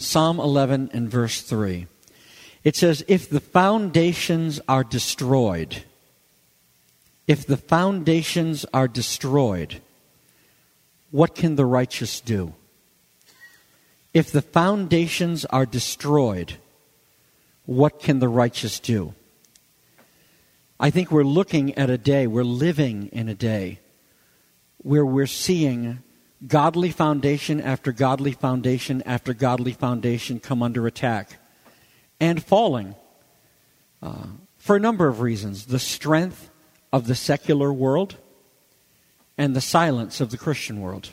Psalm 11 and verse 3. It says, if the foundations are destroyed, what can the righteous do? If the foundations are destroyed, what can the righteous do? I think we're living in a day where we're seeing godly foundation after godly foundation after godly foundation come under attack and falling for a number of reasons. The strength of the secular world and the silence of the Christian world.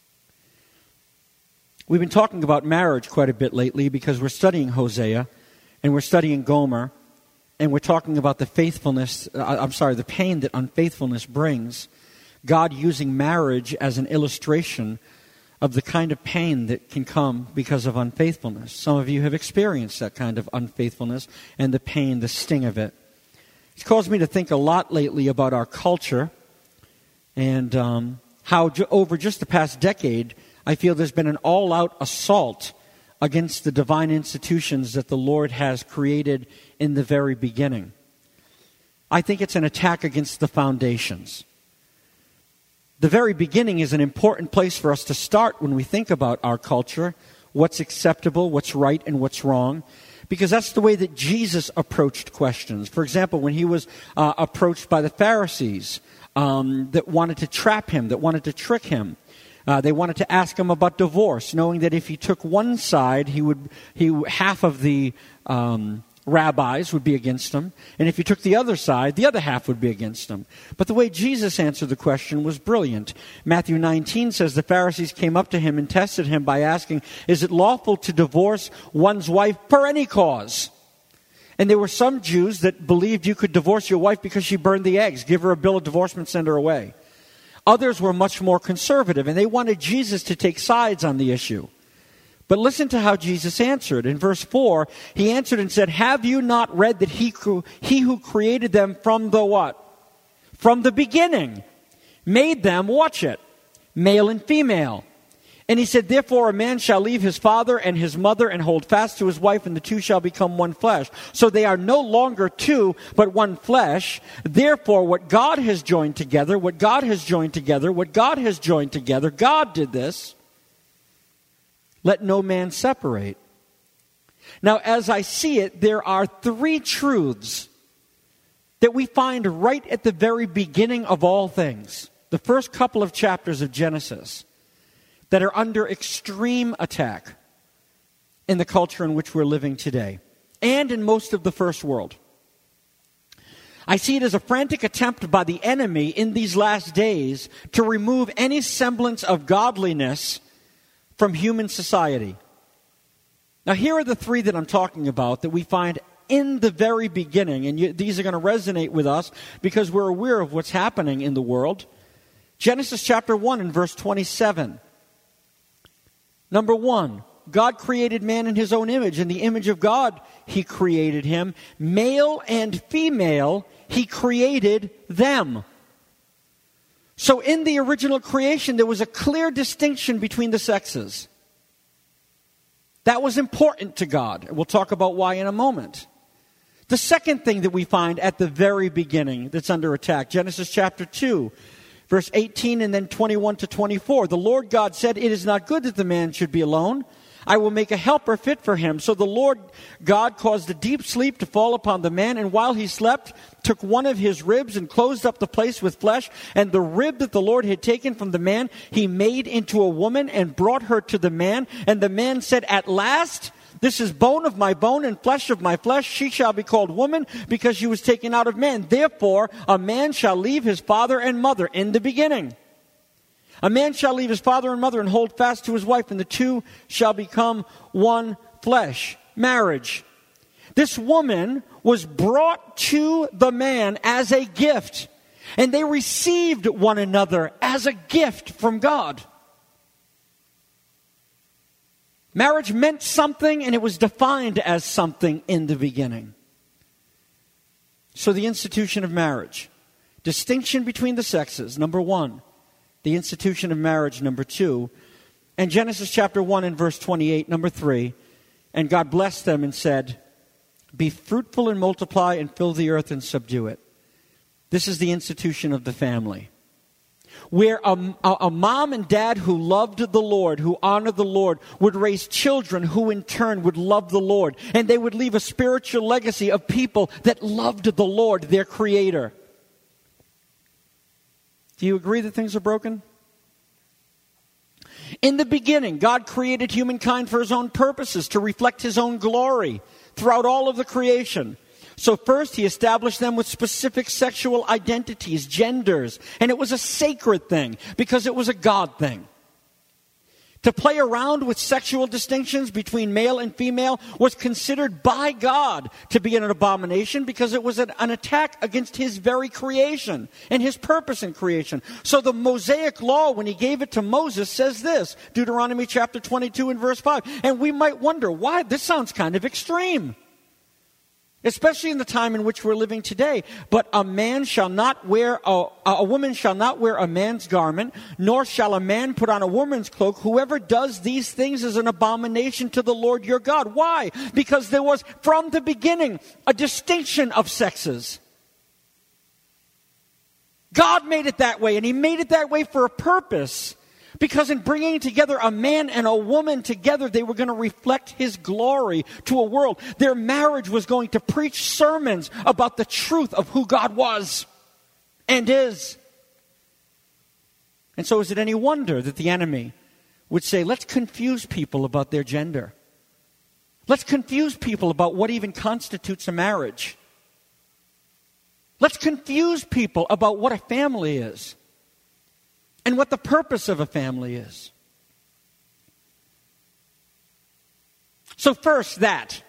We've been talking about marriage quite a bit lately because we're studying Hosea and we're studying Gomer, and we're talking about the pain that unfaithfulness brings. God using marriage as an illustration of the kind of pain that can come because of unfaithfulness. Some of you have experienced that kind of unfaithfulness and the pain, the sting of it. It's caused me to think a lot lately about our culture and how over just the past decade, I feel there's been an all-out assault against the divine institutions that the Lord has created in the very beginning. I think it's an attack against the foundations. The very beginning is an important place for us to start when we think about our culture, what's acceptable, what's right, and what's wrong, because that's the way that Jesus approached questions. For example, when he was approached by the Pharisees that wanted to trap him, that wanted to trick him, they wanted to ask him about divorce, knowing that if he took one side, half of the rabbis would be against him, and if he took the other side, the other half would be against him. But the way Jesus answered the question was brilliant. Matthew 19 says the Pharisees came up to him and tested him by asking, is it lawful to divorce one's wife for any cause? And there were some Jews that believed you could divorce your wife because she burned the eggs, give her a bill of divorcement, send her away. Others were much more conservative, and they wanted Jesus to take sides on the issue. But listen to how Jesus answered. In verse 4, he answered and said, have you not read that he who created them from the what? From the beginning, made them, watch it, male and female. And he said, therefore a man shall leave his father and his mother and hold fast to his wife, and the two shall become one flesh. So they are no longer two, but one flesh. Therefore what God has joined together, God did this. Let no man separate. Now, as I see it, there are three truths that we find right at the very beginning of all things. The first couple of chapters of Genesis that are under extreme attack in the culture in which we're living today and in most of the first world. I see it as a frantic attempt by the enemy in these last days to remove any semblance of godliness from human society. Now, here are the three that I'm talking about that we find in the very beginning, and these are going to resonate with us because we're aware of what's happening in the world. Genesis chapter 1 and verse 27. Number 1, God created man in his own image. In the image of God, he created him. Male and female, he created them. So in the original creation, there was a clear distinction between the sexes. That was important to God. We'll talk about why in a moment. The second thing that we find at the very beginning that's under attack, Genesis chapter 2, verse 18 and then 21 to 24. The Lord God said, it is not good that the man should be alone. I will make a helper fit for him. So the Lord God caused a deep sleep to fall upon the man, and while he slept, took one of his ribs and closed up the place with flesh. And the rib that the Lord had taken from the man, he made into a woman and brought her to the man. And the man said, at last, this is bone of my bone and flesh of my flesh. She shall be called woman because she was taken out of man. Therefore, a man shall leave his father and mother. In the beginning, a man shall leave his father and mother and hold fast to his wife, and the two shall become one flesh. Marriage. This woman was brought to the man as a gift, and they received one another as a gift from God. Marriage meant something, and it was defined as something in the beginning. So the institution of marriage. Distinction between the sexes, number 1. The institution of marriage, number 2. And Genesis chapter 1 and verse 28, number 3. And God blessed them and said, "Be fruitful and multiply and fill the earth and subdue it." This is the institution of the family, where a mom and dad who loved the Lord, who honored the Lord, would raise children who in turn would love the Lord. And they would leave a spiritual legacy of people that loved the Lord, their Creator. Do you agree that things are broken? In the beginning, God created humankind for His own purposes, to reflect His own glory throughout all of the creation. So first, He established them with specific sexual identities, genders, and it was a sacred thing because it was a God thing. To play around with sexual distinctions between male and female was considered by God to be an abomination because it was an attack against His very creation and His purpose in creation. So the Mosaic law, when He gave it to Moses, says this, Deuteronomy chapter 22 and verse 5. And we might wonder, why? This sounds kind of extreme. Especially in the time in which we're living today. But a woman shall not wear a man's garment, nor shall a man put on a woman's cloak. Whoever does these things is an abomination to the Lord your God. Why? Because there was, from the beginning, a distinction of sexes. God made it that way, and He made it that way for a purpose. Because in bringing together a man and a woman together, they were going to reflect His glory to a world. Their marriage was going to preach sermons about the truth of who God was and is. And so is it any wonder that the enemy would say, let's confuse people about their gender. Let's confuse people about what even constitutes a marriage. Let's confuse people about what a family is. And what the purpose of a family is. So first, that.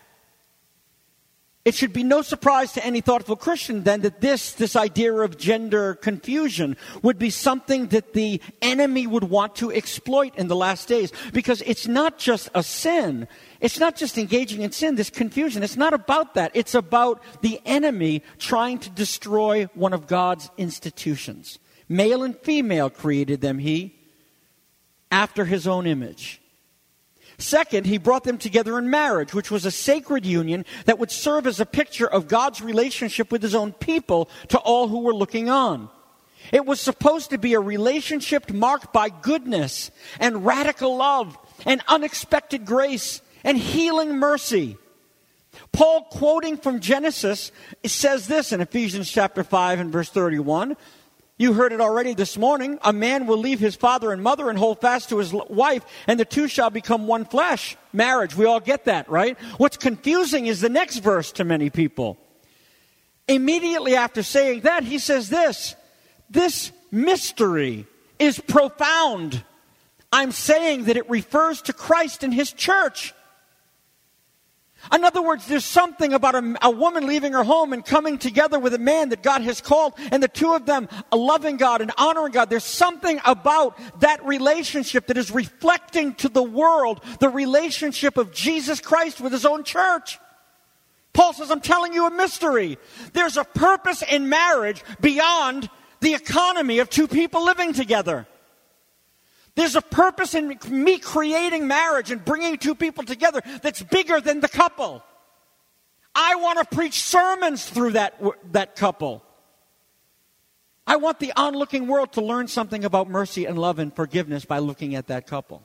It should be no surprise to any thoughtful Christian then that this idea of gender confusion would be something that the enemy would want to exploit in the last days. Because it's not just a sin. It's not just engaging in sin, this confusion. It's not about that. It's about the enemy trying to destroy one of God's institutions. Male and female created them He, after His own image. Second, He brought them together in marriage, which was a sacred union that would serve as a picture of God's relationship with His own people to all who were looking on. It was supposed to be a relationship marked by goodness and radical love and unexpected grace and healing mercy. Paul, quoting from Genesis, says this in Ephesians chapter 5 and verse 31. You heard it already this morning. A man will leave his father and mother and hold fast to his wife, and the two shall become one flesh. Marriage, we all get that, right? What's confusing is the next verse to many people. Immediately after saying that, he says this mystery is profound. I'm saying that it refers to Christ and His church. In other words, there's something about a woman leaving her home and coming together with a man that God has called, and the two of them loving God and honoring God. There's something about that relationship that is reflecting to the world the relationship of Jesus Christ with His own church. Paul says, I'm telling you a mystery. There's a purpose in marriage beyond the economy of two people living together. There's a purpose in me creating marriage and bringing two people together that's bigger than the couple. I want to preach sermons through that couple. I want the onlooking world to learn something about mercy and love and forgiveness by looking at that couple.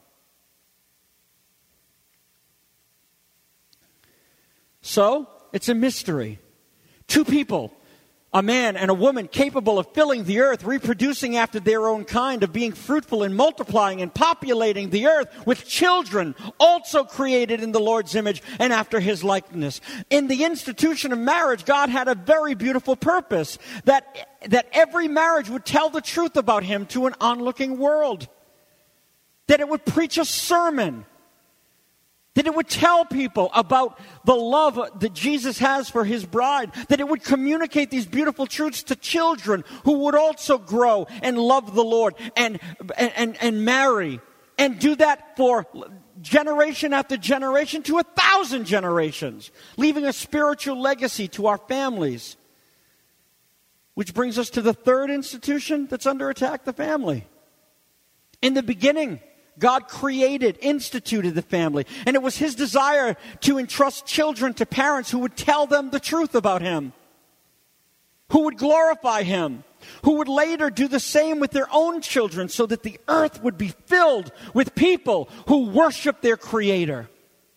So, it's a mystery. Two people, a man and a woman capable of filling the earth, reproducing after their own kind, of being fruitful and multiplying and populating the earth with children also created in the Lord's image and after His likeness. In the institution of marriage, God had a very beautiful purpose, that every marriage would tell the truth about Him to an onlooking world, that it would preach a sermon, that it would tell people about the love that Jesus has for His bride, that it would communicate these beautiful truths to children who would also grow and love the Lord and marry, and do that for generation after generation to 1,000 generations, leaving a spiritual legacy to our families. Which brings us to the third institution that's under attack, the family. In the beginning, God created, instituted the family. And it was his desire to entrust children to parents who would tell them the truth about him, who would glorify him, who would later do the same with their own children so that the earth would be filled with people who worship their Creator.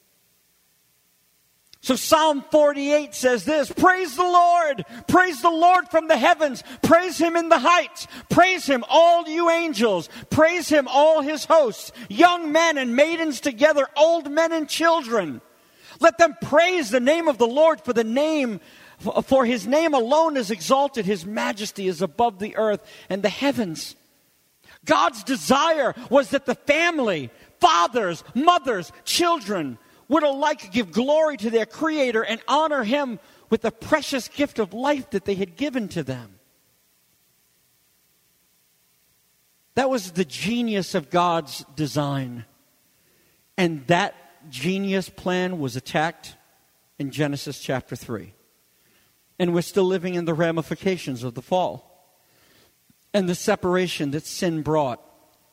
So Psalm 48 says this, praise the Lord from the heavens, praise him in the heights, praise him all you angels, praise him all his hosts, young men and maidens together, old men and children. Let them praise the name of the Lord, for his name alone is exalted, his majesty is above the earth and the heavens. God's desire was that the family, fathers, mothers, children, would alike give glory to their Creator and honor him with the precious gift of life that they had given to them. That was the genius of God's design. And that genius plan was attacked in Genesis chapter 3. And we're still living in the ramifications of the fall and the separation that sin brought.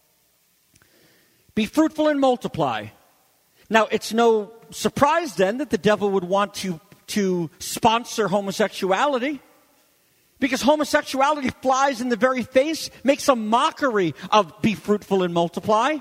Be fruitful and multiply. Now, it's no surprise then that the devil would want to sponsor homosexuality, because homosexuality flies in the very face, makes a mockery of be fruitful and multiply.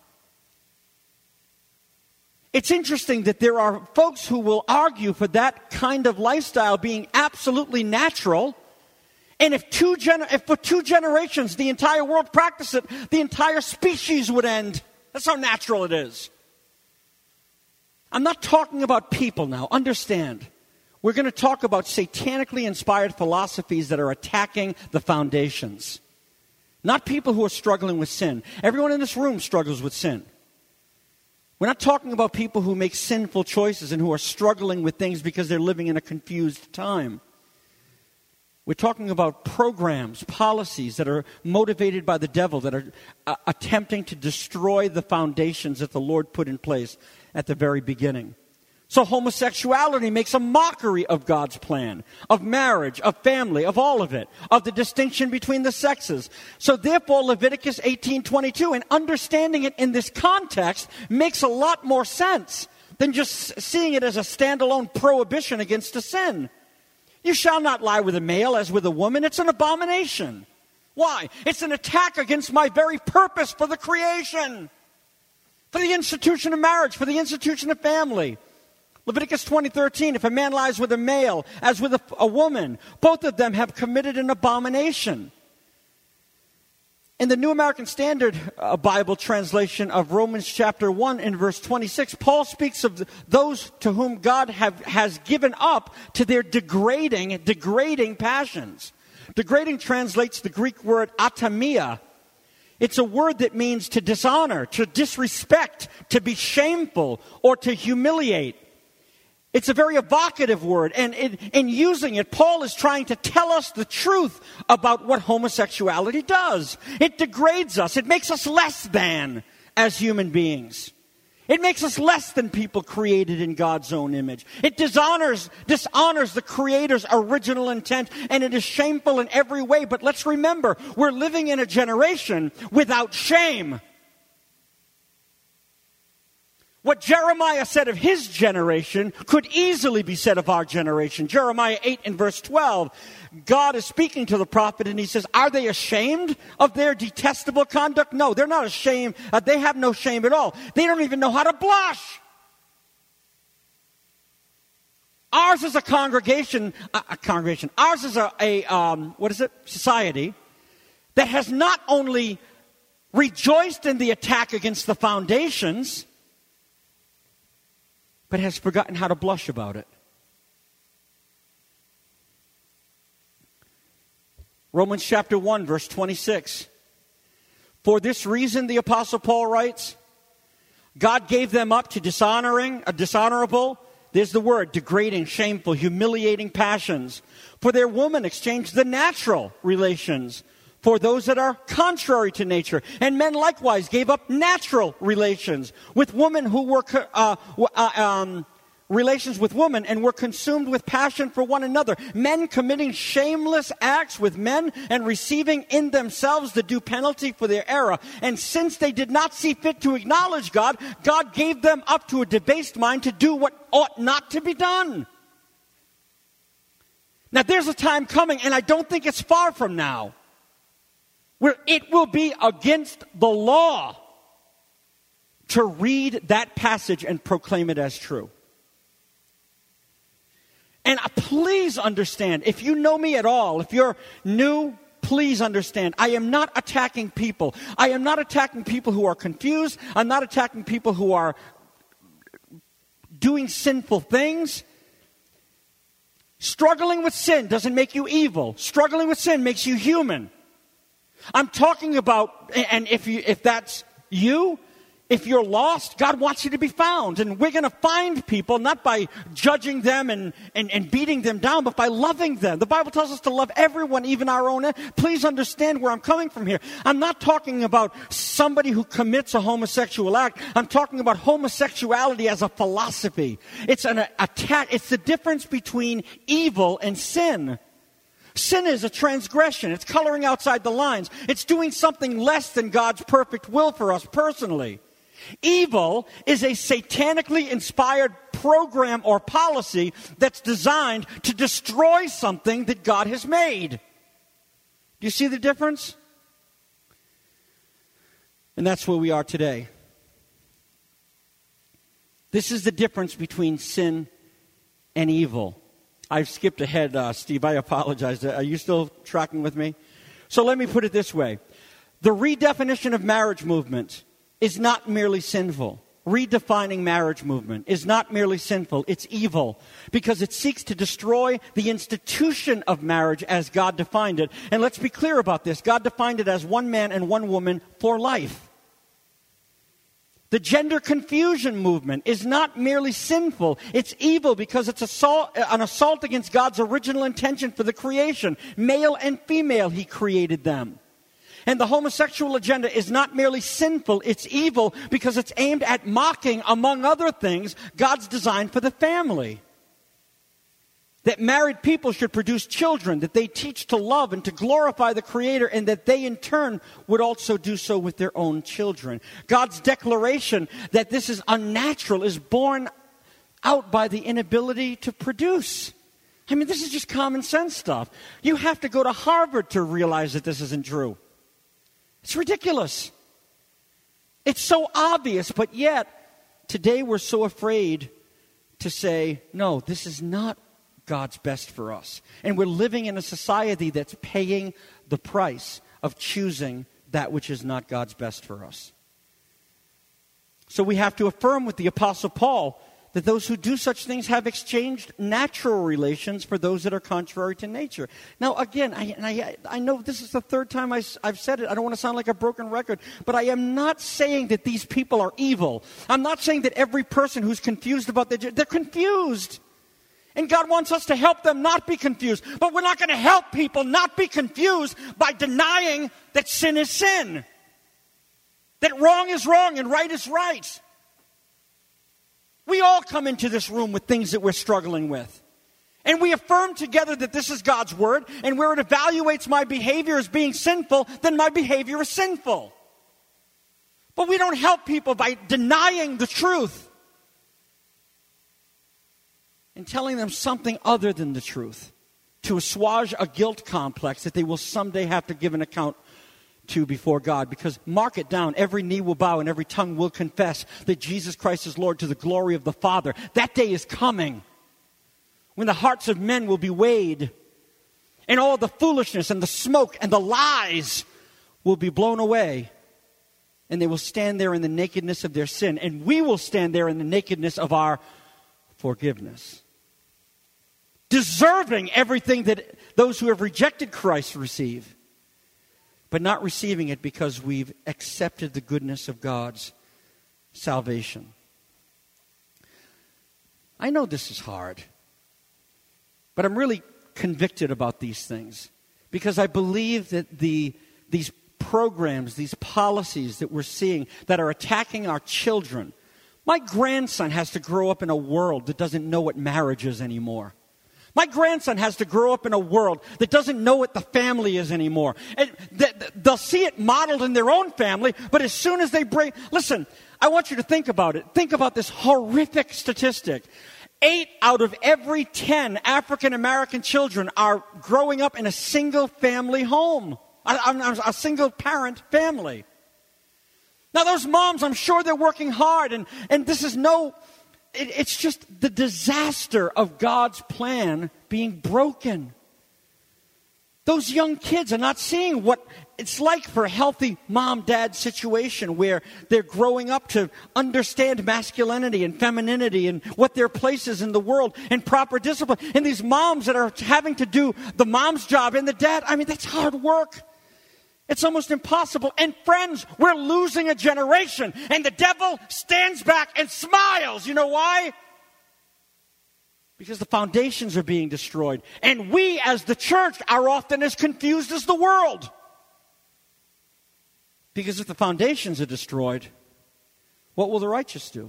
It's interesting that there are folks who will argue for that kind of lifestyle being absolutely natural, and if for 2 generations the entire world practiced it, the entire species would end. That's how natural it is. I'm not talking about people now. Understand. We're going to talk about satanically inspired philosophies that are attacking the foundations. Not people who are struggling with sin. Everyone in this room struggles with sin. We're not talking about people who make sinful choices and who are struggling with things because they're living in a confused time. We're talking about programs, policies that are motivated by the devil, that are attempting to destroy the foundations that the Lord put in place at the very beginning. So homosexuality makes a mockery of God's plan, of marriage, of family, of all of it, of the distinction between the sexes. So therefore, Leviticus 18:22, and understanding it in this context, makes a lot more sense than just seeing it as a standalone prohibition against a sin. You shall not lie with a male as with a woman. It's an abomination. Why? It's an attack against my very purpose for the creation, for the institution of marriage, for the institution of family. Leviticus 20:13, if a man lies with a male as with a woman, both of them have committed an abomination. In the New American Standard Bible translation of Romans chapter 1 and verse 26, Paul speaks of those to whom God has given up to their degrading passions. Degrading translates the Greek word atamia. It's a word that means to dishonor, to disrespect, to be shameful, or to humiliate. It's a very evocative word, and in using it, Paul is trying to tell us the truth about what homosexuality does. It degrades us. It makes us less than as human beings. It makes us less than people created in God's own image. It dishonors the Creator's original intent, and it is shameful in every way. But let's remember, we're living in a generation without shame. What Jeremiah said of his generation could easily be said of our generation. Jeremiah 8 and verse 12, God is speaking to the prophet and he says, are they ashamed of their detestable conduct? No, they're not ashamed. They have no shame at all. They don't even know how to blush. Ours is a congregation. Ours is a society that has not only rejoiced in the attack against the foundations, but has forgotten how to blush about it. Romans chapter 1, verse 26. For this reason, the Apostle Paul writes, God gave them up to dishonorable, there's the word, degrading, shameful, humiliating passions. For their women exchanged the natural relations for those that are contrary to nature. And men likewise gave up natural relations with women who were relations with women and were consumed with passion for one another. Men committing shameless acts with men and receiving in themselves the due penalty for their error. And since they did not see fit to acknowledge God, God gave them up to a debased mind to do what ought not to be done. Now there's a time coming, and I don't think it's far from now, where it will be against the law to read that passage and proclaim it as true. And please understand, if you know me at all, if you're new, please understand, I am not attacking people. I am not attacking people who are confused. I'm not attacking people who are doing sinful things. Struggling with sin doesn't make you evil. Struggling with sin makes you human. I'm talking about, and if that's you, if you're lost, God wants you to be found. And we're going to find people not by judging them and beating them down, but by loving them. The Bible tells us to love everyone, even our own. Please understand where I'm coming from here. I'm not talking about somebody who commits a homosexual act. I'm talking about homosexuality as a philosophy. It's an attack. It's the difference between evil and sin. Sin is a transgression. It's coloring outside the lines. It's doing something less than God's perfect will for us personally. Evil is a satanically inspired program or policy that's designed to destroy something that God has made. Do you see the difference? And that's where we are today. This is the difference between sin and evil. I've skipped ahead, Steve. I apologize. Are you still tracking with me? So let me put it this way. The redefinition of marriage movement is not merely sinful. Redefining marriage movement is not merely sinful. It's evil because it seeks to destroy the institution of marriage as God defined it. And let's be clear about this. God defined it as one man and one woman for life. The gender confusion movement is not merely sinful. It's evil because it's an assault against God's original intention for the creation. Male and female, He created them. And the homosexual agenda is not merely sinful, it's evil because it's aimed at mocking, among other things, God's design for the family. That married people should produce children, that they teach to love and to glorify the Creator, and that they in turn would also do so with their own children. God's declaration that this is unnatural is borne out by the inability to produce. I mean, this is just common sense stuff. You have to go to Harvard to realize that this isn't true. It's ridiculous. It's so obvious, but yet today we're so afraid to say, no, this is not God's best for us. And we're living in a society that's paying the price of choosing that which is not God's best for us. So we have to affirm with the Apostle Paul that those who do such things have exchanged natural relations for those that are contrary to nature. Now, again, I know this is the third time I've said it. I don't want to sound like a broken record, but I am not saying that these people are evil. I'm not saying that every person who's confused about they're confused. And God wants us to help them not be confused. But we're not going to help people not be confused by denying that sin is sin. That wrong is wrong and right is right. We all come into this room with things that we're struggling with. And we affirm together that this is God's word, and where it evaluates my behavior as being sinful, then my behavior is sinful. But we don't help people by denying the truth and telling them something other than the truth to assuage a guilt complex that they will someday have to give an account to before God. Because mark it down, every knee will bow and every tongue will confess that Jesus Christ is Lord to the glory of the Father. That day is coming when the hearts of men will be weighed and all the foolishness and the smoke and the lies will be blown away, and they will stand there in the nakedness of their sin, and we will stand there in the nakedness of our forgiveness, deserving everything that those who have rejected Christ receive, but not receiving it because we've accepted the goodness of God's salvation. I know this is hard, but I'm really convicted about these things because I believe that these programs, these policies that we're seeing that are attacking our children, My grandson has to grow up in a world that doesn't know what marriage is anymore. My grandson has to grow up in a world that doesn't know what the family is anymore. And they'll see it modeled in their own family, but as soon as they break... Listen, I want you to think about it. Think about this horrific statistic. 8 out of every 10 African American children are growing up in a single family home, a single parent family. Now those moms, I'm sure they're working hard, and this is it's just the disaster of God's plan being broken. Those young kids are not seeing what it's like for a healthy mom-dad situation where they're growing up to understand masculinity and femininity and what their place is in the world and proper discipline. And these moms that are having to do the mom's job and the dad, that's hard work. It's almost impossible. And friends, we're losing a generation. And the devil stands back and smiles. You know why? Because the foundations are being destroyed. And we as the church are often as confused as the world. Because if the foundations are destroyed, what will the righteous do?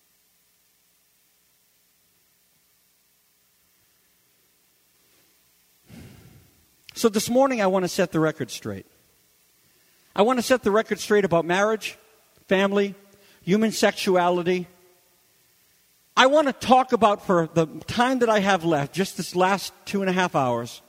So this morning I want to set the record straight. I want to set the record straight about marriage, family, human sexuality. I want to talk about, for the time that I have left, just this last 2.5 hours,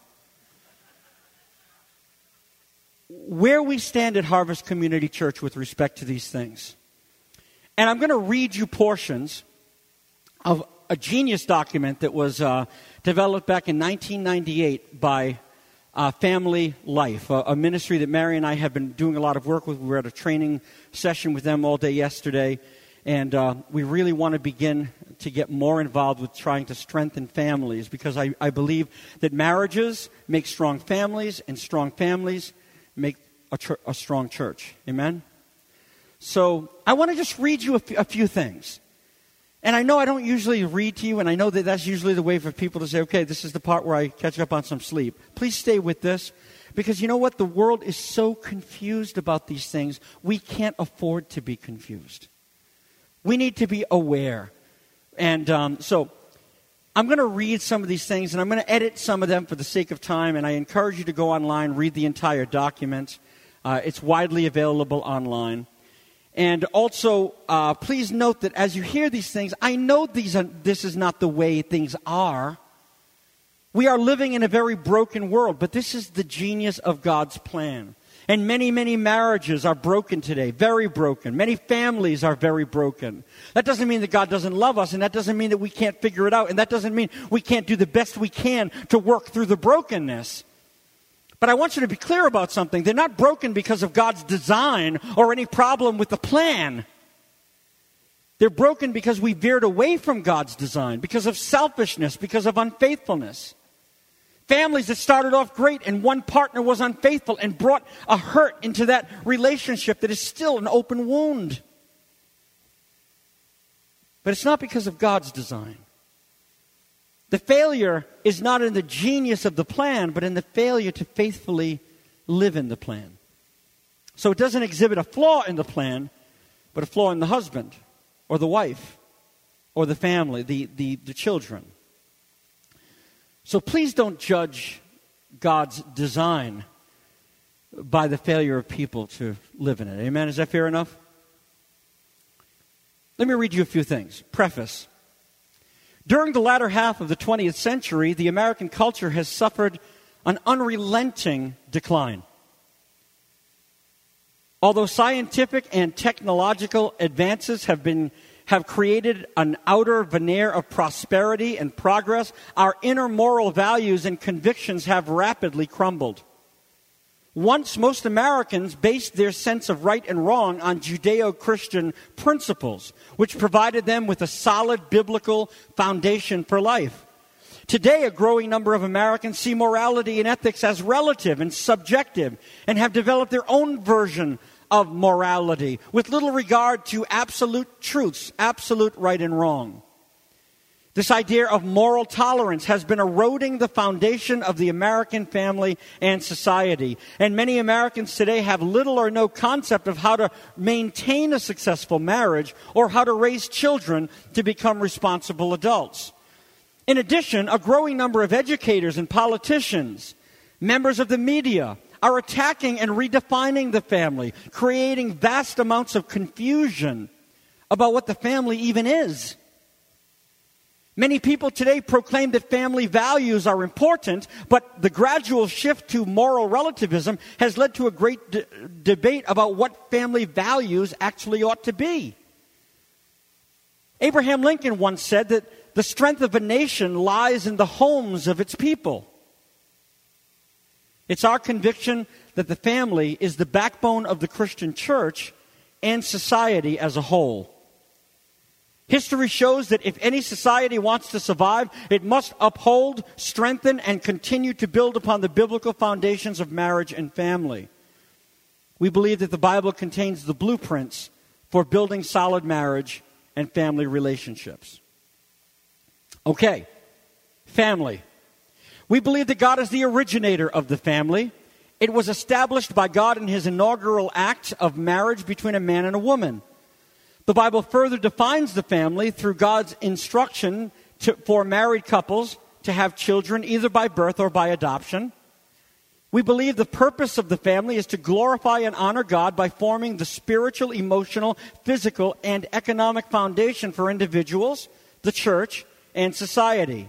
where we stand at Harvest Community Church with respect to these things. And I'm going to read you portions of a genius document that was developed back in 1998 by Family Life, a ministry that Mary and I have been doing a lot of work with. We were at a training session with them all day yesterday, and we really want to begin to get more involved with trying to strengthen families, because I believe that marriages make strong families, and strong families make a strong church. Amen? So I want to just read you a few things. And I know I don't usually read to you, and I know that that's usually the way for people to say, okay, this is the part where I catch up on some sleep. Please stay with this, because you know what? The world is so confused about these things, we can't afford to be confused. We need to be aware. And so I'm going to read some of these things, and I'm going to edit some of them for the sake of time, and I encourage you to go online, read the entire document. It's widely available online. And also, please note that as you hear these things, I know this is not the way things are. We are living in a very broken world, but this is the genius of God's plan. And many, many marriages are broken today, very broken. Many families are very broken. That doesn't mean that God doesn't love us, and that doesn't mean that we can't figure it out, and that doesn't mean we can't do the best we can to work through the brokenness. But I want you to be clear about something. They're not broken because of God's design or any problem with the plan. They're broken because we veered away from God's design, because of selfishness, because of unfaithfulness. Families that started off great and one partner was unfaithful and brought a hurt into that relationship that is still an open wound. But it's not because of God's design. The failure is not in the genius of the plan, but in the failure to faithfully live in the plan. So it doesn't exhibit a flaw in the plan, but a flaw in the husband or the wife or the family, the children. So please don't judge God's design by the failure of people to live in it. Amen? Is that fair enough? Let me read you a few things. Preface. During the latter half of the 20th century, the American culture has suffered an unrelenting decline. Although scientific and technological advances have created an outer veneer of prosperity and progress, our inner moral values and convictions have rapidly crumbled. Once, most Americans based their sense of right and wrong on Judeo-Christian principles, which provided them with a solid biblical foundation for life. Today, a growing number of Americans see morality and ethics as relative and subjective and have developed their own version of morality with little regard to absolute truths, absolute right and wrong. This idea of moral tolerance has been eroding the foundation of the American family and society. And many Americans today have little or no concept of how to maintain a successful marriage or how to raise children to become responsible adults. In addition, a growing number of educators and politicians, members of the media, are attacking and redefining the family, creating vast amounts of confusion about what the family even is. Many people today proclaim that family values are important, but the gradual shift to moral relativism has led to a great debate about what family values actually ought to be. Abraham Lincoln once said that the strength of a nation lies in the homes of its people. It's our conviction that the family is the backbone of the Christian church and society as a whole. History shows that if any society wants to survive, it must uphold, strengthen, and continue to build upon the biblical foundations of marriage and family. We believe that the Bible contains the blueprints for building solid marriage and family relationships. Okay, family. We believe that God is the originator of the family. It was established by God in his inaugural act of marriage between a man and a woman. The Bible further defines the family through God's instruction for married couples to have children either by birth or by adoption. We believe the purpose of the family is to glorify and honor God by forming the spiritual, emotional, physical, and economic foundation for individuals, the church, and society.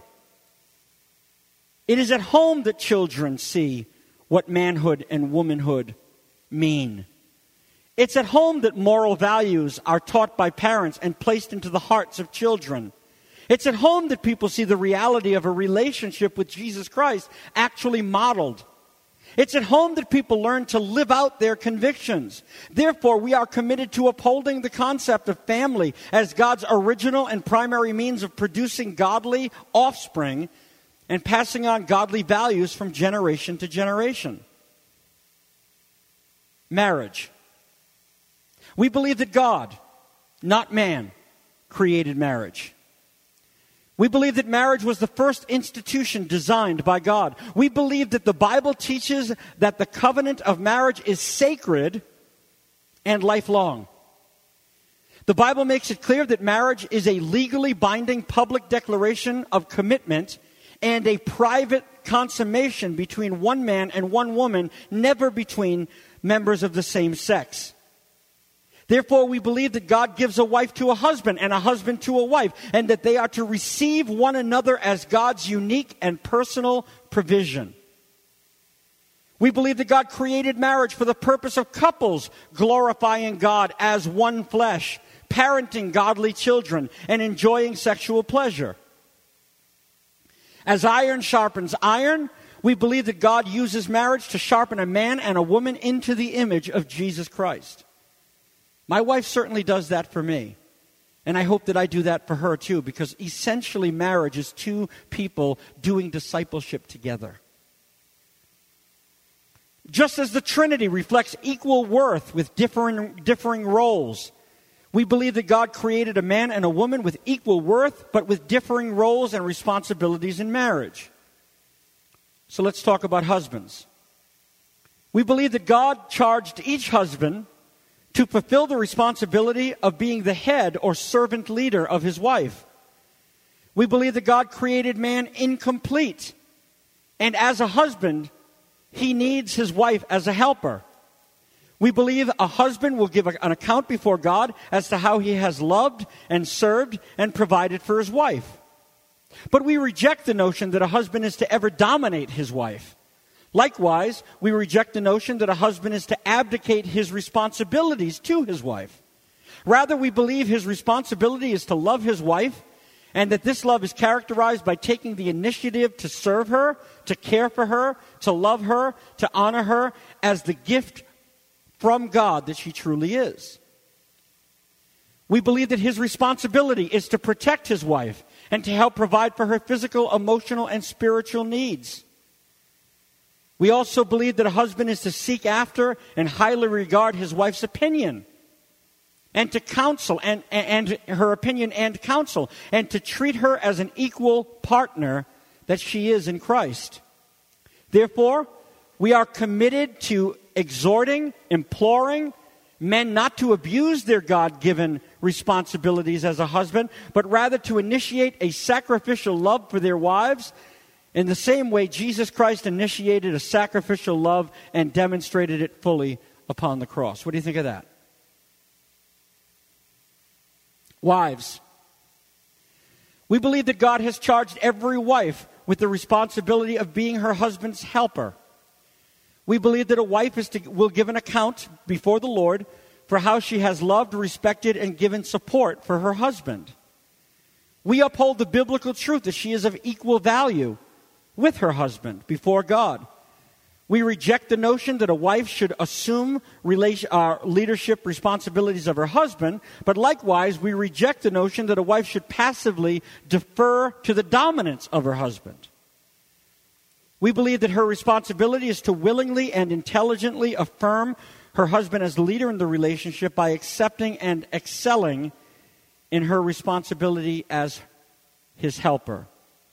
It is at home that children see what manhood and womanhood mean. It's at home that moral values are taught by parents and placed into the hearts of children. It's at home that people see the reality of a relationship with Jesus Christ actually modeled. It's at home that people learn to live out their convictions. Therefore, we are committed to upholding the concept of family as God's original and primary means of producing godly offspring and passing on godly values from generation to generation. Marriage. We believe that God, not man, created marriage. We believe that marriage was the first institution designed by God. We believe that the Bible teaches that the covenant of marriage is sacred and lifelong. The Bible makes it clear that marriage is a legally binding public declaration of commitment and a private consummation between one man and one woman, never between members of the same sex. Therefore, we believe that God gives a wife to a husband and a husband to a wife, and that they are to receive one another as God's unique and personal provision. We believe that God created marriage for the purpose of couples glorifying God as one flesh, parenting godly children, and enjoying sexual pleasure. As iron sharpens iron, we believe that God uses marriage to sharpen a man and a woman into the image of Jesus Christ. My wife certainly does that for me. And I hope that I do that for her too, because essentially marriage is two people doing discipleship together. Just as the Trinity reflects equal worth with differing roles, we believe that God created a man and a woman with equal worth, but with differing roles and responsibilities in marriage. So let's talk about husbands. We believe that God charged each husband to fulfill the responsibility of being the head or servant leader of his wife. We believe that God created man incomplete, and as a husband, he needs his wife as a helper. We believe a husband will give an account before God as to how he has loved and served and provided for his wife. But we reject the notion that a husband is to ever dominate his wife. Likewise, we reject the notion that a husband is to abdicate his responsibilities to his wife. Rather, we believe his responsibility is to love his wife, and that this love is characterized by taking the initiative to serve her, to care for her, to love her, to honor her as the gift from God that she truly is. We believe that his responsibility is to protect his wife and to help provide for her physical, emotional, and spiritual needs. We also believe that a husband is to seek after and highly regard his wife's opinion. and to counsel, and her opinion and counsel, and to treat her as an equal partner that she is in Christ. Therefore, we are committed to exhorting, imploring men not to abuse their God-given responsibilities as a husband, but rather to initiate a sacrificial love for their wives in the same way Jesus Christ initiated a sacrificial love and demonstrated it fully upon the cross. What do you think of that? Wives, we believe that God has charged every wife with the responsibility of being her husband's helper. We believe that a wife will give an account before the Lord for how she has loved, respected, and given support for her husband. We uphold the biblical truth that she is of equal value with her husband before God. We reject the notion that a wife should assume leadership responsibilities of her husband, but likewise, we reject the notion that a wife should passively defer to the dominance of her husband. We believe that her responsibility is to willingly and intelligently affirm her husband as the leader in the relationship by accepting and excelling in her responsibility as his helper.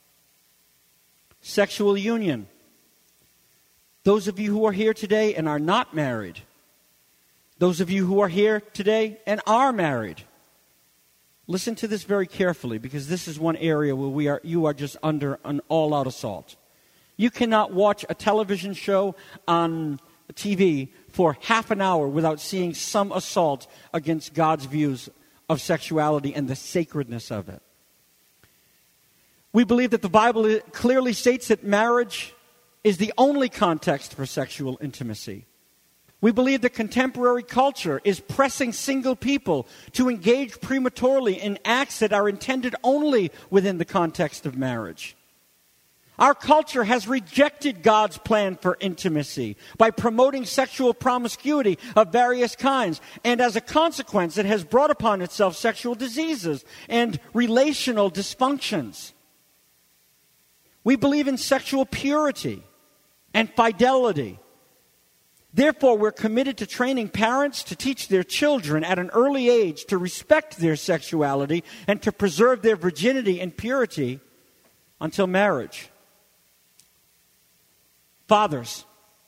Sexual union. Those of you who are here today and are not married, those of you who are here today and are married, listen to this very carefully, because this is one area where you are just under an all-out assault. You cannot watch a television show on TV for half an hour without seeing some assault against God's views of sexuality and the sacredness of it. We believe that the Bible clearly states that marriage is the only context for sexual intimacy. We believe that contemporary culture is pressing single people to engage prematurely in acts that are intended only within the context of marriage. Our culture has rejected God's plan for intimacy by promoting sexual promiscuity of various kinds, and as a consequence, it has brought upon itself sexual diseases and relational dysfunctions. We believe in sexual purity and fidelity. Therefore, we're committed to training parents to teach their children at an early age to respect their sexuality and to preserve their virginity and purity until marriage. Fathers,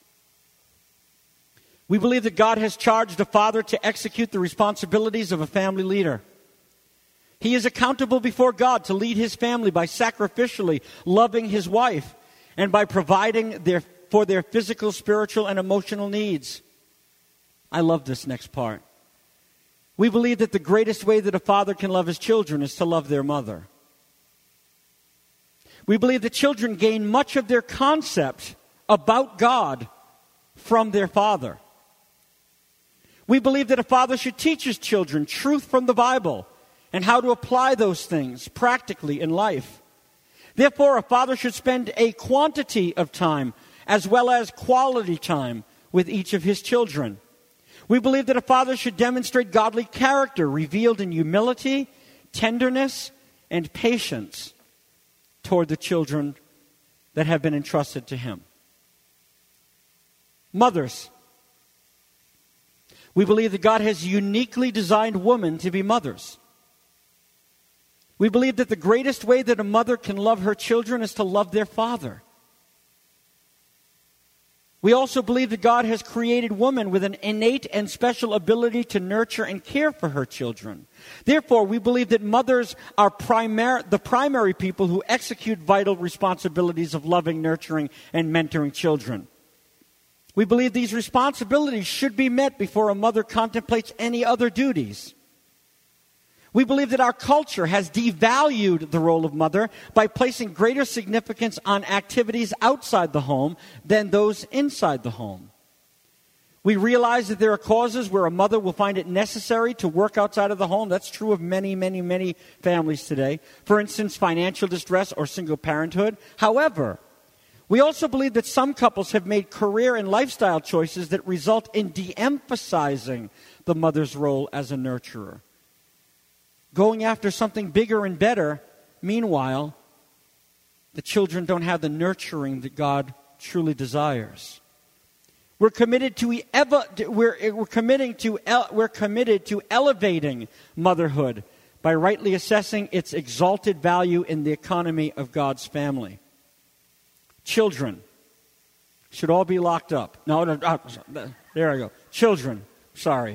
we believe that God has charged a father to execute the responsibilities of a family leader. He is accountable before God to lead his family by sacrificially loving his wife and by providing for their physical, spiritual, and emotional needs. I love this next part. We believe that the greatest way that a father can love his children is to love their mother. We believe that children gain much of their concept about God from their father. We believe that a father should teach his children truth from the Bible and how to apply those things practically in life. Therefore, a father should spend a quantity of time as well as quality time with each of his children. We believe that a father should demonstrate godly character revealed in humility, tenderness, and patience toward the children that have been entrusted to him. Mothers, we believe that God has uniquely designed women to be mothers. We believe that the greatest way that a mother can love her children is to love their father. We also believe that God has created woman with an innate and special ability to nurture and care for her children. Therefore, we believe that mothers are the primary people who execute vital responsibilities of loving, nurturing, and mentoring children. We believe these responsibilities should be met before a mother contemplates any other duties. We believe that our culture has devalued the role of mother by placing greater significance on activities outside the home than those inside the home. We realize that there are causes where a mother will find it necessary to work outside of the home. That's true of many, many, many families today. For instance, financial distress or single parenthood. However, we also believe that some couples have made career and lifestyle choices that result in de-emphasizing the mother's role as a nurturer, going after something bigger and better. Meanwhile, the children don't have the nurturing that God truly desires. We're committed to elevating motherhood by rightly assessing its exalted value in the economy of God's family. Children should all be locked up. No, there I go. Children, sorry.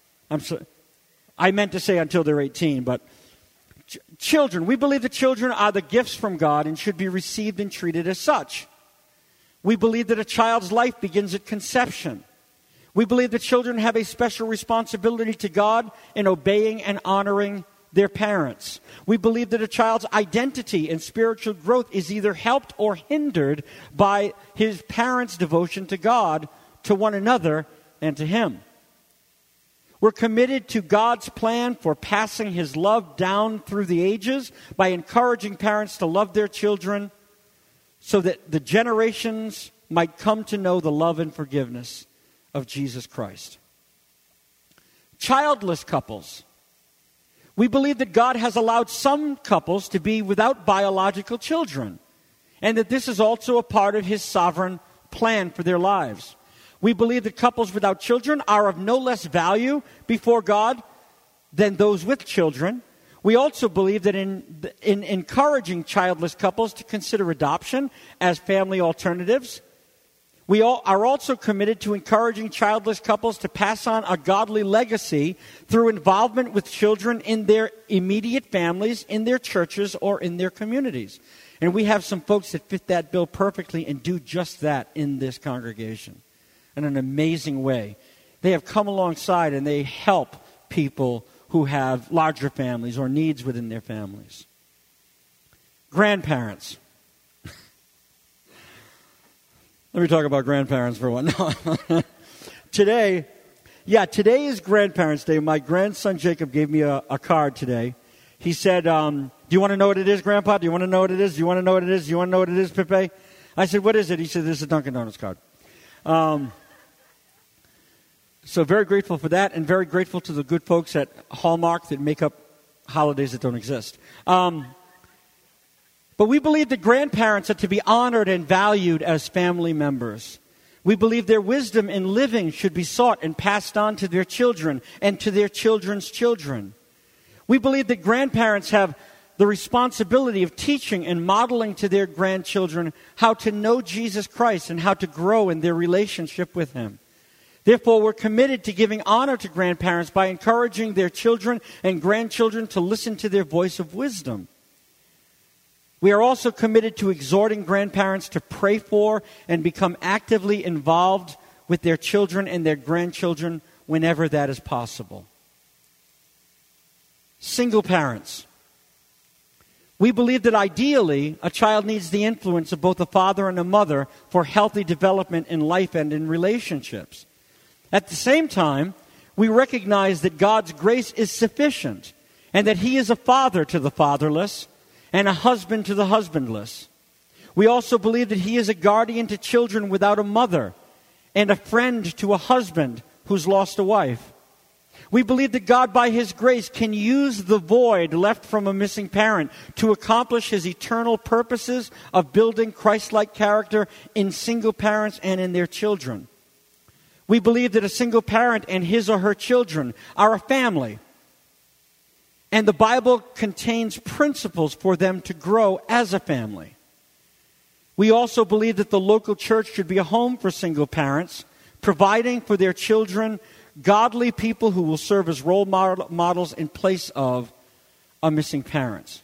I meant to say until they're 18, but children. We believe that children are the gifts from God and should be received and treated as such. We believe that a child's life begins at conception. We believe that children have a special responsibility to God in obeying and honoring their parents. We believe that a child's identity and spiritual growth is either helped or hindered by his parents' devotion to God, to one another, and to Him. We're committed to God's plan for passing His love down through the ages by encouraging parents to love their children so that the generations might come to know the love and forgiveness of Jesus Christ. Childless couples. We believe that God has allowed some couples to be without biological children, and that this is also a part of His sovereign plan for their lives. We believe that couples without children are of no less value before God than those with children. We also believe that in encouraging childless couples to consider adoption as family alternatives. We are also committed to encouraging childless couples to pass on a godly legacy through involvement with children in their immediate families, in their churches, or in their communities. And we have some folks that fit that bill perfectly and do just that in this congregation in an amazing way. They have come alongside and they help people who have larger families or needs within their families. Grandparents. Let me talk about grandparents for one. Today is Grandparents' Day. My grandson Jacob gave me a card today. He said, do you want to know what it is, Grandpa? Do you want to know what it is? Do you want to know what it is? Do you want to know what it is, Pepe? I said, what is it? He said, this is a Dunkin' Donuts card. So very grateful for that, and very grateful to the good folks at Hallmark that make up holidays that don't exist. But we believe that grandparents are to be honored and valued as family members. We believe their wisdom in living should be sought and passed on to their children and to their children's children. We believe that grandparents have the responsibility of teaching and modeling to their grandchildren how to know Jesus Christ and how to grow in their relationship with Him. Therefore, we're committed to giving honor to grandparents by encouraging their children and grandchildren to listen to their voice of wisdom. We are also committed to exhorting grandparents to pray for and become actively involved with their children and their grandchildren whenever that is possible. Single parents. We believe that ideally, a child needs the influence of both a father and a mother for healthy development in life and in relationships. At the same time, we recognize that God's grace is sufficient and that He is a father to the fatherless and a husband to the husbandless. We also believe that He is a guardian to children without a mother and a friend to a husband who's lost a wife. We believe that God, by His grace, can use the void left from a missing parent to accomplish His eternal purposes of building Christ-like character in single parents and in their children. We believe that a single parent and his or her children are a family, and the Bible contains principles for them to grow as a family. We also believe that the local church should be a home for single parents, providing for their children godly people who will serve as role models in place of a missing parent.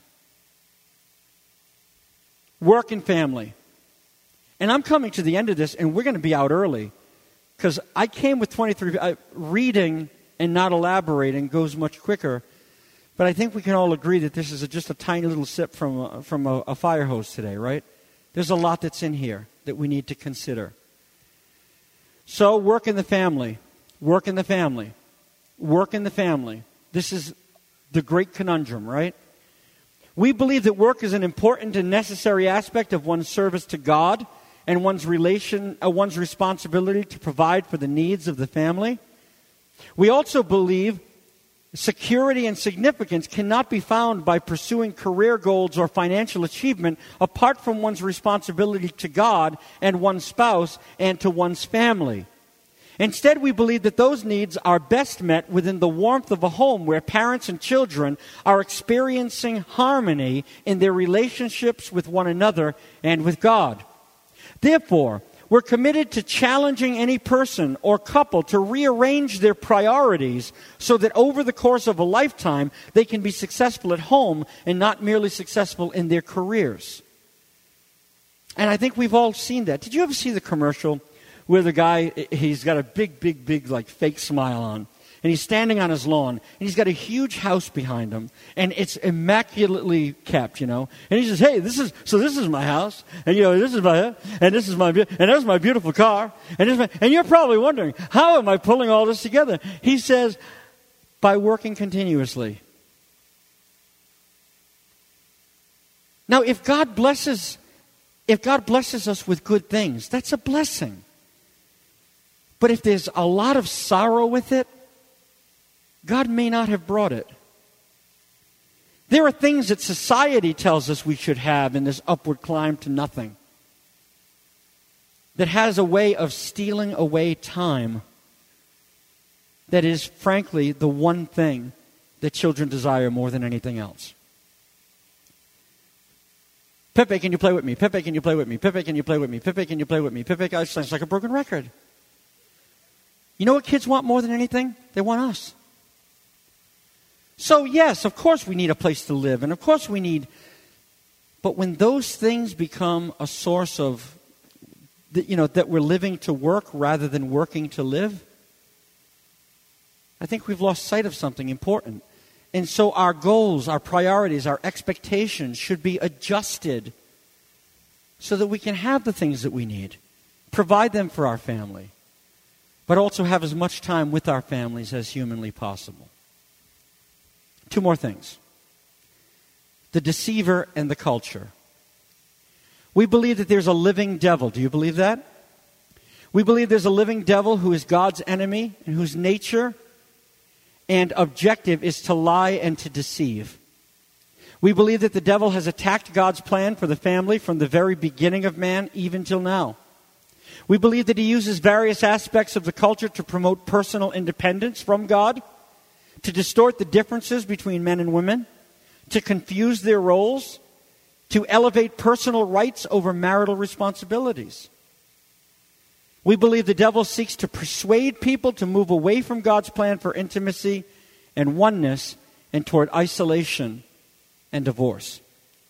Work and family. And I'm coming to the end of this, and we're going to be out early, because I came with 23. Reading and not elaborating goes much quicker. But I think we can all agree that this is just a tiny little sip from a fire hose today, right? There's a lot that's in here that we need to consider. So, work in the family. Work in the family. Work in the family. This is the great conundrum, right? We believe that work is an important and necessary aspect of one's service to God and one's responsibility to provide for the needs of the family. We also believe security and significance cannot be found by pursuing career goals or financial achievement apart from one's responsibility to God and one's spouse and to one's family. Instead, we believe that those needs are best met within the warmth of a home where parents and children are experiencing harmony in their relationships with one another and with God. Therefore, we're committed to challenging any person or couple to rearrange their priorities so that over the course of a lifetime, they can be successful at home and not merely successful in their careers. And I think we've all seen that. Did you ever see the commercial where the guy, he's got a big, like fake smile on, and he's standing on his lawn, and he's got a huge house behind him, and it's immaculately kept, and he says, hey, this is my house, and this is my, and this is my, and that's my beautiful car, and you're probably wondering, how am I pulling all this together? He says, by working continuously. Now, if God blesses us with good things, that's a blessing. But if there's a lot of sorrow with it, God may not have brought it. There are things that society tells us we should have in this upward climb to nothing that has a way of stealing away time that is, frankly, the one thing that children desire more than anything else. Pepe, can you play with me? Pepe, can you play with me? Pepe, can you play with me? Pepe, can you play with me? Pepe, it sounds like a broken record. You know what kids want more than anything? They want us. So yes, of course we need a place to live, and of course we need, but when those things become a source of, that we're living to work rather than working to live, I think we've lost sight of something important. And so our goals, our priorities, our expectations should be adjusted so that we can have the things that we need, provide them for our family, but also have as much time with our families as humanly possible. Two more things. The deceiver and the culture. We believe that there's a living devil. Do you believe that? We believe there's a living devil who is God's enemy and whose nature and objective is to lie and to deceive. We believe that the devil has attacked God's plan for the family from the very beginning of man, even till now. We believe that he uses various aspects of the culture to promote personal independence from God, to distort the differences between men and women, to confuse their roles, to elevate personal rights over marital responsibilities. We believe the devil seeks to persuade people to move away from God's plan for intimacy and oneness and toward isolation and divorce.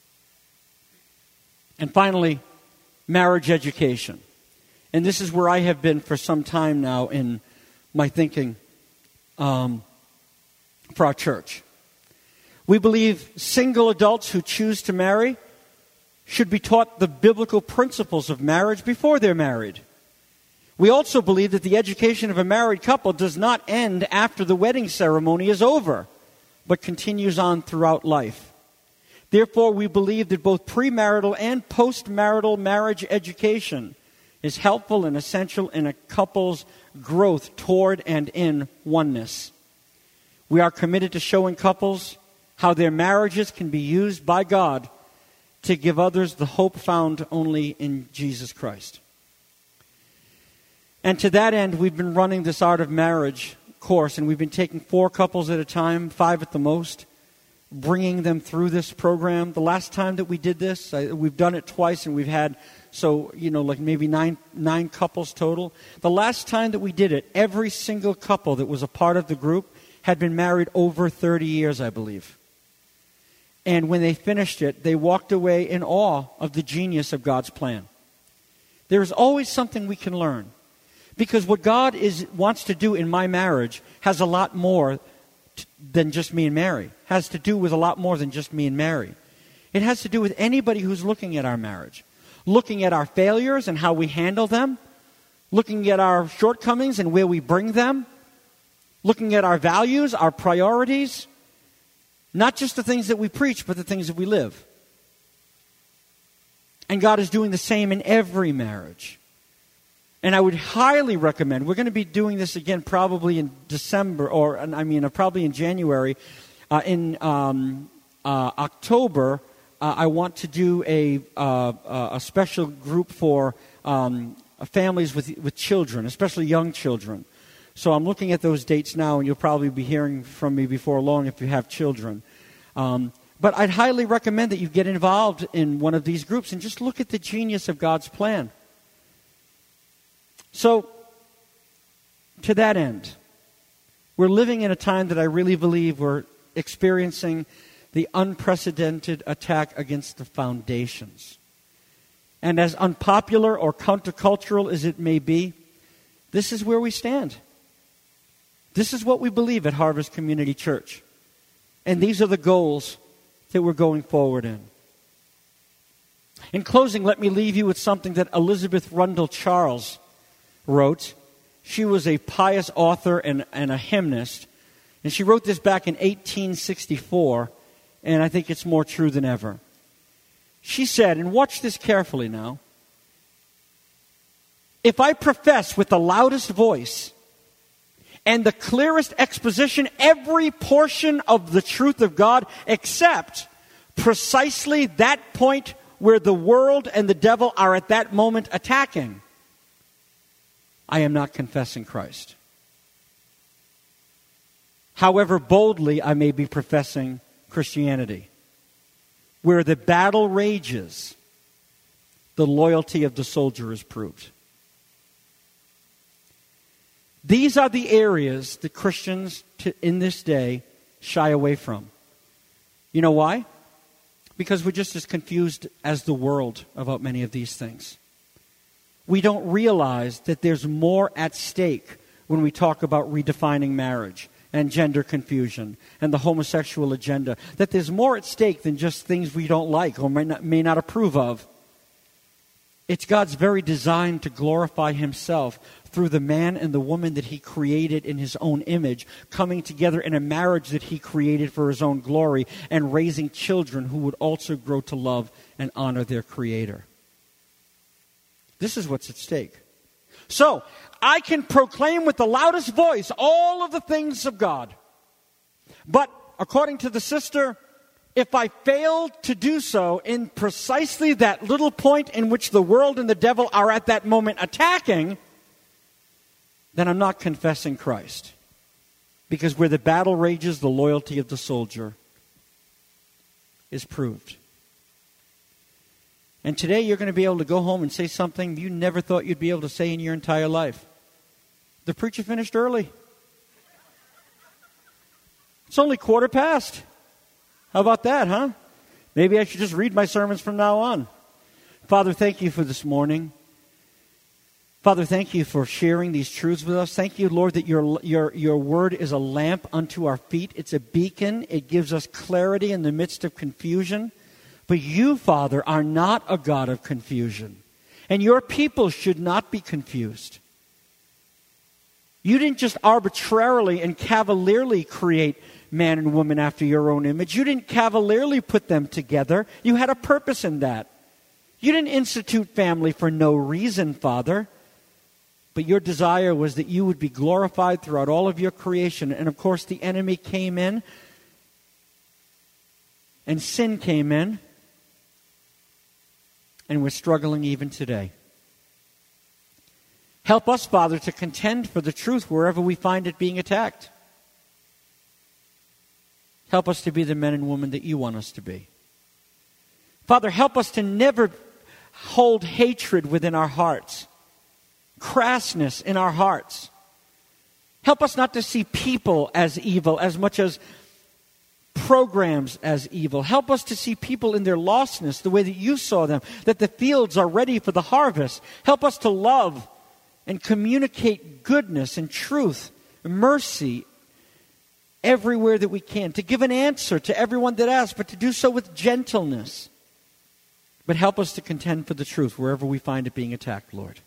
And finally, marriage education. And this is where I have been for some time now in my thinking for our church. We believe single adults who choose to marry should be taught the biblical principles of marriage before they're married. We also believe that the education of a married couple does not end after the wedding ceremony is over, but continues on throughout life. Therefore, we believe that both premarital and postmarital marriage education is helpful and essential in a couple's growth toward and in oneness. We are committed to showing couples how their marriages can be used by God to give others the hope found only in Jesus Christ. And to that end, we've been running this Art of Marriage course, and we've been taking 4 couples at a time, 5 at the most, bringing them through this program. The last time that we did this, we've done it twice, and we've had, like maybe nine couples total. The last time that we did it, every single couple that was a part of the group had been married over 30 years, I believe. And when they finished it, they walked away in awe of the genius of God's plan. There is always something we can learn. Because what God wants to do in my marriage has a lot more than just me and Mary. Has to do with a lot more than just me and Mary. It has to do with anybody who's looking at our marriage. Looking at our failures and how we handle them. Looking at our shortcomings and where we bring them. Looking at our values, our priorities. Not just the things that we preach, but the things that we live. And God is doing the same in every marriage. And I would highly recommend, we're going to be doing this again probably in December, probably in January. In October, I want to do a special group for families with children, especially young children. So I'm looking at those dates now, and you'll probably be hearing from me before long if you have children. But I'd highly recommend that you get involved in one of these groups and just look at the genius of God's plan. So, to that end, we're living in a time that I really believe we're experiencing the unprecedented attack against the foundations. And as unpopular or countercultural as it may be, this is where we stand. This is what we believe at Harvest Community Church. And these are the goals that we're going forward in. In closing, let me leave you with something that Elizabeth Rundle Charles wrote. She was a pious author and a hymnist. And she wrote this back in 1864, and I think it's more true than ever. She said, and watch this carefully now, "If I profess with the loudest voice and the clearest exposition every portion of the truth of God except precisely that point where the world and the devil are at that moment attacking, I am not confessing Christ. However boldly I may be professing Christianity. Where the battle rages, the loyalty of the soldier is proved." These are the areas that Christians in this day shy away from. You know why? Because we're just as confused as the world about many of these things. We don't realize that there's more at stake when we talk about redefining marriage and gender confusion and the homosexual agenda. That there's more at stake than just things we don't like or may not approve of. It's God's very design to glorify Himself through the man and the woman that He created in His own image, coming together in a marriage that He created for His own glory, and raising children who would also grow to love and honor their Creator. This is what's at stake. So, I can proclaim with the loudest voice all of the things of God. But, according to the sister, if I fail to do so in precisely that little point in which the world and the devil are at that moment attacking, then I'm not confessing Christ. Because where the battle rages, the loyalty of the soldier is proved. And today you're going to be able to go home and say something you never thought you'd be able to say in your entire life. The preacher finished early. It's only 1:15. How about that, huh? Maybe I should just read my sermons from now on. Father, thank you for this morning. Father, thank you for sharing these truths with us. Thank you, Lord, that your word is a lamp unto our feet. It's a beacon. It gives us clarity in the midst of confusion. But you, Father, are not a God of confusion. And your people should not be confused. You didn't just arbitrarily and cavalierly create man and woman after your own image. You didn't cavalierly put them together. You had a purpose in that. You didn't institute family for no reason, Father. But your desire was that you would be glorified throughout all of your creation. And of course, the enemy came in, and sin came in, and we're struggling even today. Help us, Father, to contend for the truth wherever we find it being attacked. Help us to be the men and women that you want us to be. Father, help us to never hold hatred within our hearts, crassness in our hearts. Help us not to see people as evil as much as programs as evil. Help us to see people in their lostness the way that you saw them, that the fields are ready for the harvest. Help us to love and communicate goodness and truth, mercy, everywhere that we can, to give an answer to everyone that asks, but to do so with gentleness. But help us to contend for the truth wherever we find it being attacked, Lord.